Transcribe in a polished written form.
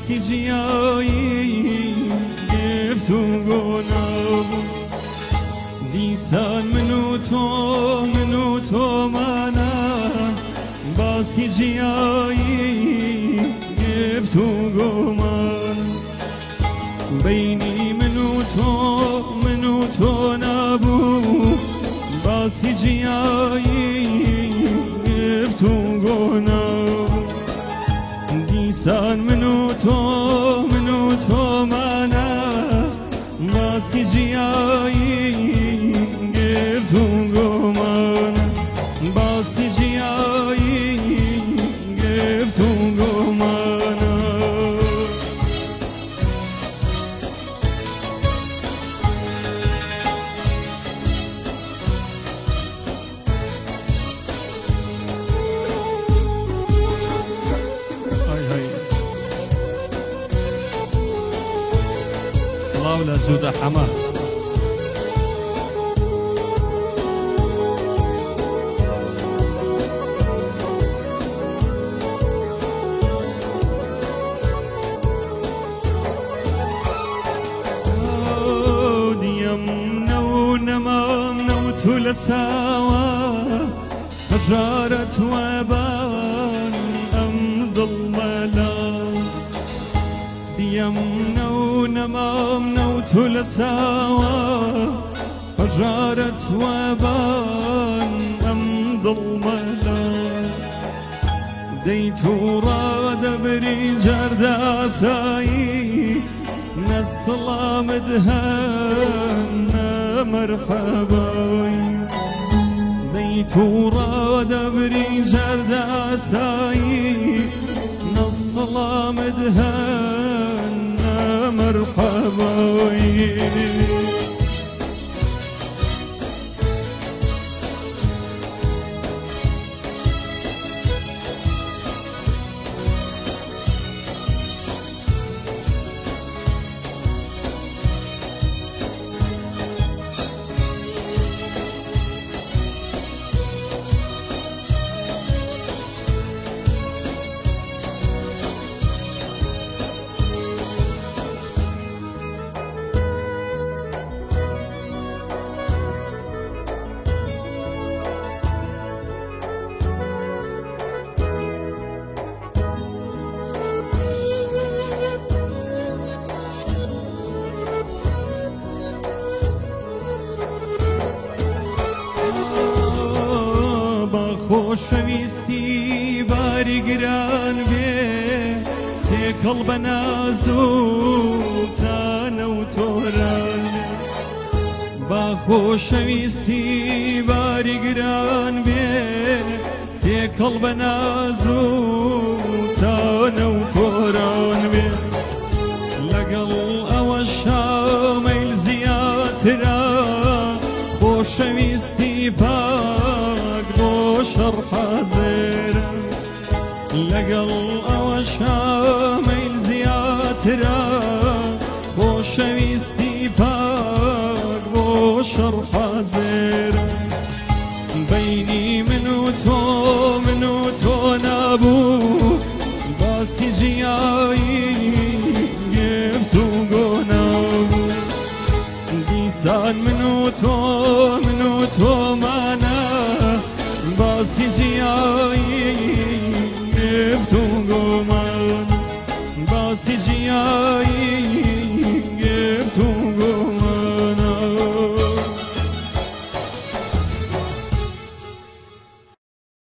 باسی جیایی گفتو گناه دیسان منو تو منم باسی جیایی گفتو گمان بینی منو تو نبو باسی جیایی گفتو گناه دیسان منو تو منم باسی جیایی گفتو گمان باسی جیایی گفتو گمان ولا زود حما ديم نو نمام نوت لساوى فجارت وبان أمضى الملام ديم نو نمام نوت لساوى فجارت وبان أمضى الملام ديت راد بريجر داساي نصلا مدهنا مرحبا ديت راد بريجر داساي نصلا مدهنا مرحبا خوشویستی باری گران بی تکل بنازو تانو توران با خوشویستی باری گران بی تکل بنازو تانو توران بی لگل اوشامیل زیاترا خوشویستی پاک شرح زير لقل أوشاميل زياترا خوشويستي باك بو شرح زير بيني منو تو نابو باسي جياي جفتو قنابو ديسان منو تو مانا باسی جیایی گفتو گمان باسی جیایی